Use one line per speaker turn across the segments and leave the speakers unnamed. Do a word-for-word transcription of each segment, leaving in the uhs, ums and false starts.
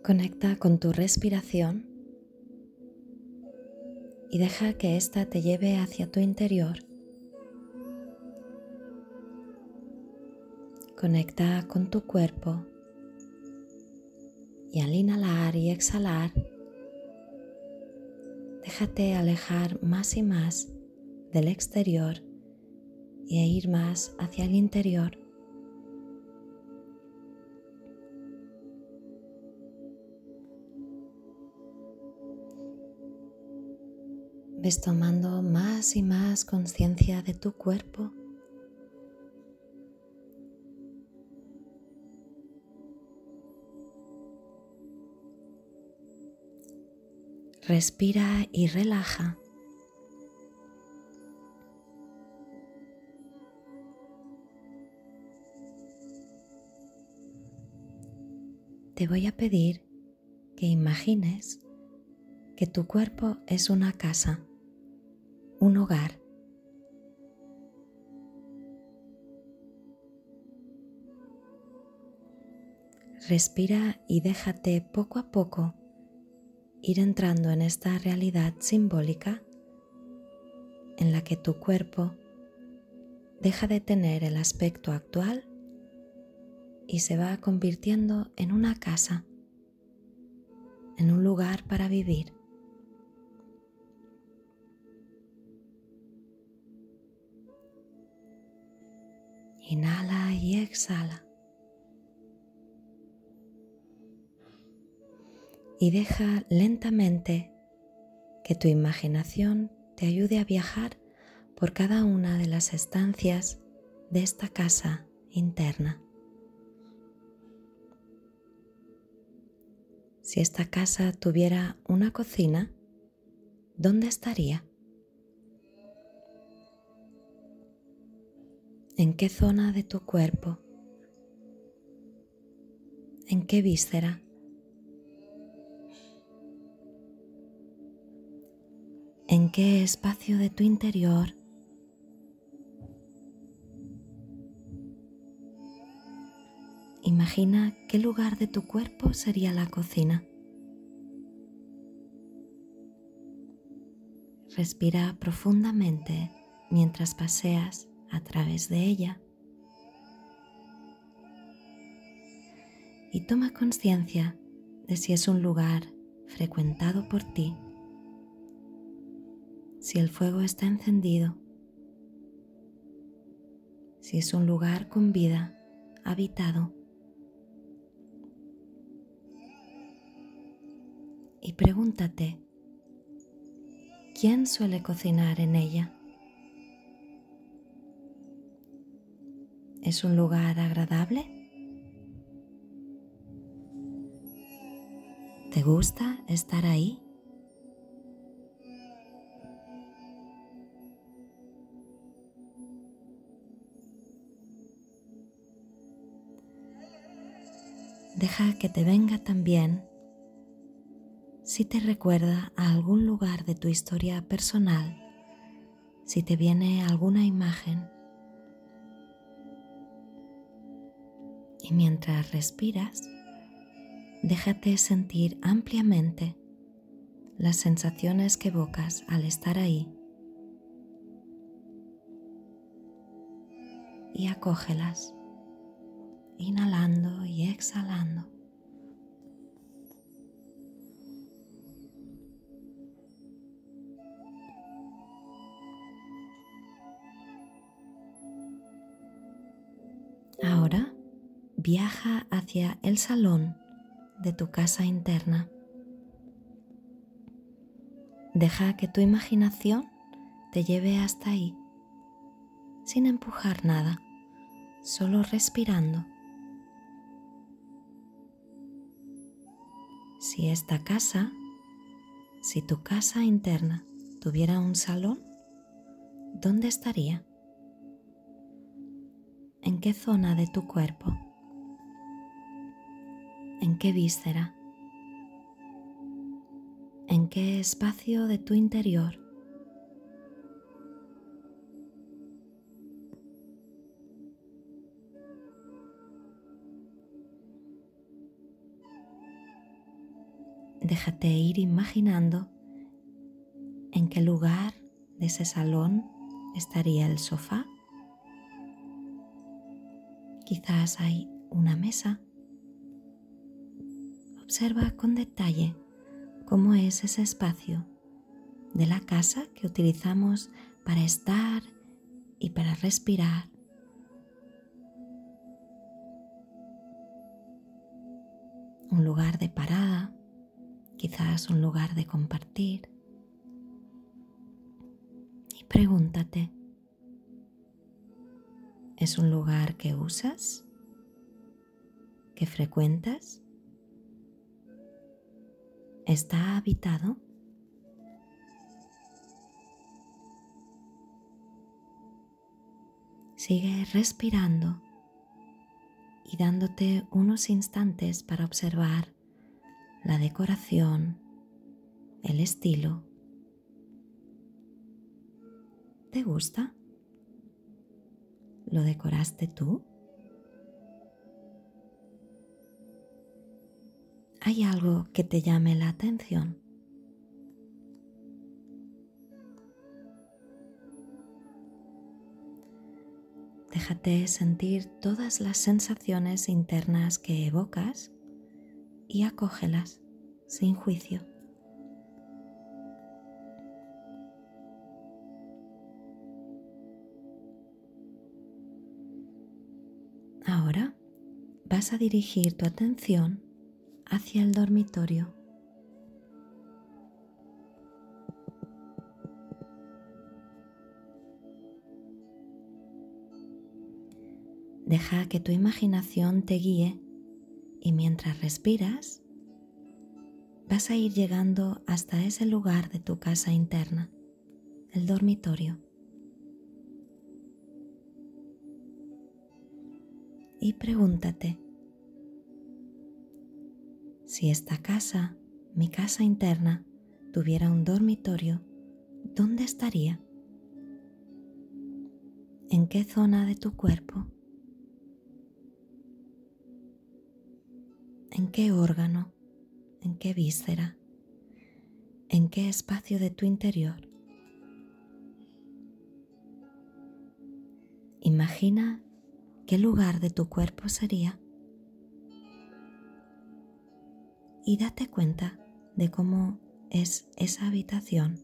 Conecta con tu respiración y deja que ésta te lleve hacia tu interior. Conecta con tu cuerpo y al inhalar y exhalar, déjate alejar más y más del exterior y a ir más hacia el interior. Ves tomando más y más conciencia de tu cuerpo. Respira y relaja. Te voy a pedir que imagines que tu cuerpo es una casa, un hogar. Respira y déjate poco a poco ir entrando en esta realidad simbólica en la que tu cuerpo deja de tener el aspecto actual y se va convirtiendo en una casa, en un lugar para vivir. Inhala y exhala. Y deja lentamente que tu imaginación te ayude a viajar por cada una de las estancias de esta casa interna. Si esta casa tuviera una cocina, ¿dónde estaría? ¿En qué zona de tu cuerpo? ¿En qué víscera? ¿En qué espacio de tu interior? Imagina qué lugar de tu cuerpo sería la cocina. Respira profundamente mientras paseas a través de ella y toma conciencia de si es un lugar frecuentado por ti, si el fuego está encendido, si es un lugar con vida, habitado. Y pregúntate, ¿quién suele cocinar en ella? ¿Es un lugar agradable? ¿Te gusta estar ahí? Deja que te venga también si te recuerda a algún lugar de tu historia personal, si te viene alguna imagen. Y mientras respiras, déjate sentir ampliamente las sensaciones que evocas al estar ahí y acógelas, inhalando y exhalando. Ahora viaja hacia el salón de tu casa interna. Deja que tu imaginación te lleve hasta ahí, sin empujar nada, solo respirando. Si esta casa, si tu casa interna tuviera un salón, ¿dónde estaría? ¿En qué zona de tu cuerpo? ¿En qué víscera? ¿En qué espacio de tu interior? déjate ir imaginando en qué lugar de ese salón estaría el sofá. Quizás hay una mesa. Observa con detalle cómo es ese espacio de la casa que utilizamos para estar y para respirar. Un lugar de parada, quizás un lugar de compartir. Y pregúntate, ¿es un lugar que usas? ¿Que frecuentas? ¿Está habitado? Sigue respirando y dándote unos instantes para observar la decoración, el estilo. ¿Te gusta? ¿Lo decoraste tú? ¿Hay algo que te llame la atención? Déjate sentir todas las sensaciones internas que evocas y acógelas sin juicio. Ahora vas a dirigir tu atención hacia el dormitorio. Deja que tu imaginación te guíe y mientras respiras, vas a ir llegando hasta ese lugar de tu casa interna, el dormitorio. Y pregúntate, si esta casa, mi casa interna, tuviera un dormitorio, ¿dónde estaría? ¿En qué zona de tu cuerpo? ¿En qué órgano? ¿En qué víscera? ¿En qué espacio de tu interior? Imagina qué lugar de tu cuerpo sería y date cuenta de cómo es esa habitación.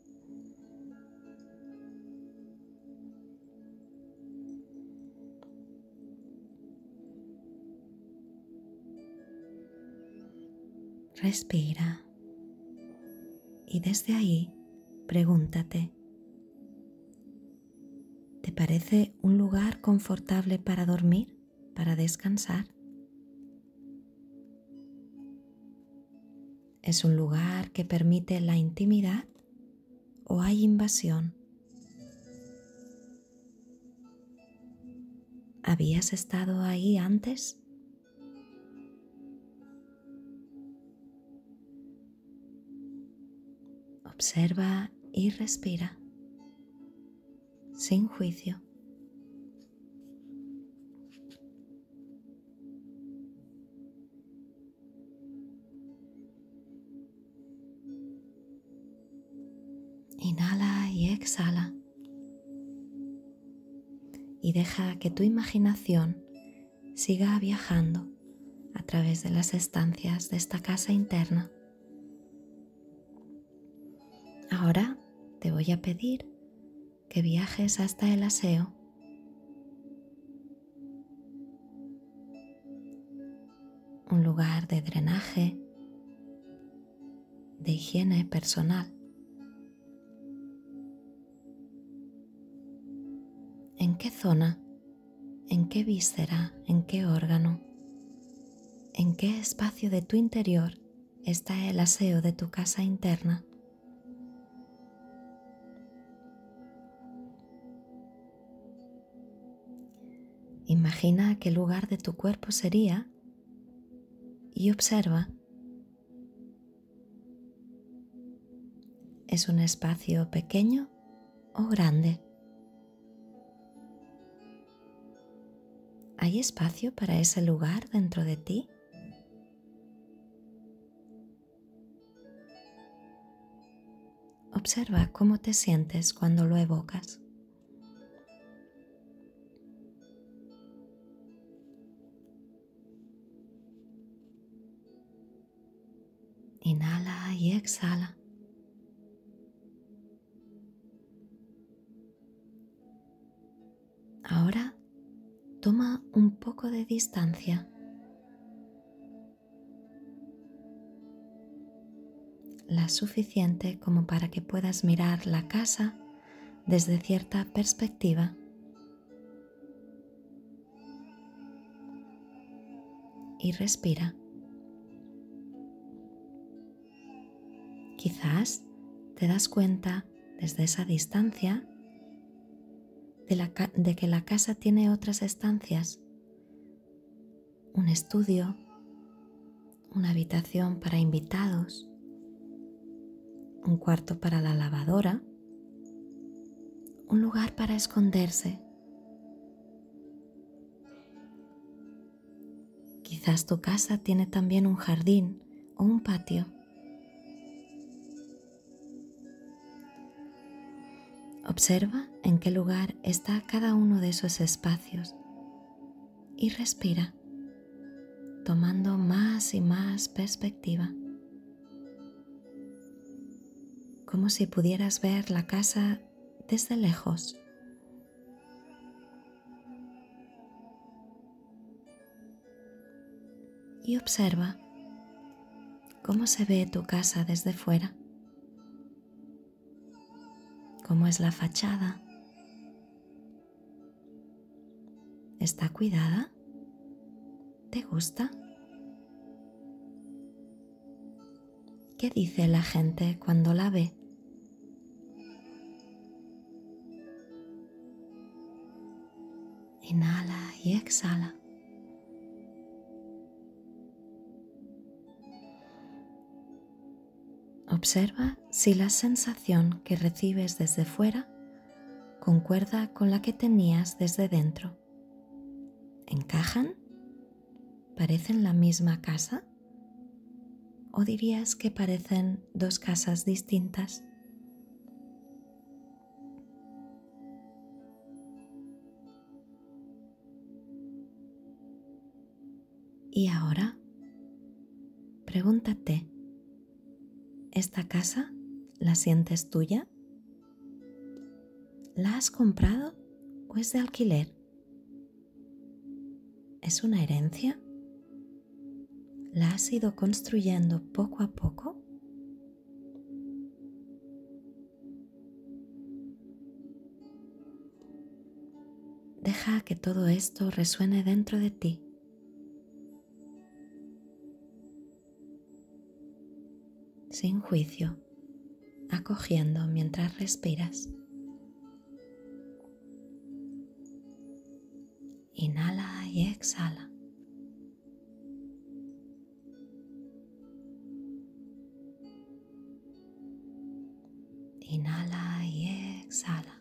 Respira y desde ahí pregúntate, ¿te parece un lugar confortable para dormir, para descansar? ¿Es un lugar que permite la intimidad o hay invasión? ¿Habías estado ahí antes? Observa y respira, sin juicio. Inhala y exhala. Y deja que tu imaginación siga viajando a través de las estancias de esta casa interna. Ahora te voy a pedir que viajes hasta el aseo. Un lugar de drenaje, de higiene personal. ¿En qué zona? ¿En qué víscera? ¿En qué órgano? ¿En qué espacio de tu interior está el aseo de tu casa interna? Imagina qué lugar de tu cuerpo sería y observa. ¿Es un espacio pequeño o grande? ¿Hay espacio para ese lugar dentro de ti? observa cómo te sientes cuando lo evocas. Inhala y exhala. Ahora toma un poco de distancia. La suficiente como para que puedas mirar la casa desde cierta perspectiva. Y respira. Quizás te das cuenta desde esa distancia de, la ca- de que la casa tiene otras estancias, un estudio, una habitación para invitados, un cuarto para la lavadora, un lugar para esconderse. Quizás tu casa tiene también un jardín o un patio. Observa en qué lugar está cada uno de esos espacios y respira, tomando más y más perspectiva, como si pudieras ver la casa desde lejos. Y observa cómo se ve tu casa desde fuera, cómo es la fachada. ¿Está cuidada? ¿Te gusta? ¿Qué dice la gente cuando la ve? Inhala y exhala. Observa si la sensación que recibes desde fuera concuerda con la que tenías desde dentro. ¿Encajan? ¿Parecen la misma casa? ¿O dirías que parecen dos casas distintas? Y ahora, pregúntate, ¿esta casa la sientes tuya? ¿La has comprado o es de alquiler? ¿Es una herencia? ¿La has ido construyendo poco a poco? Deja que todo esto resuene dentro de ti. Sin juicio, acogiendo mientras respiras. Inhala y exhala. Inhala y exhala.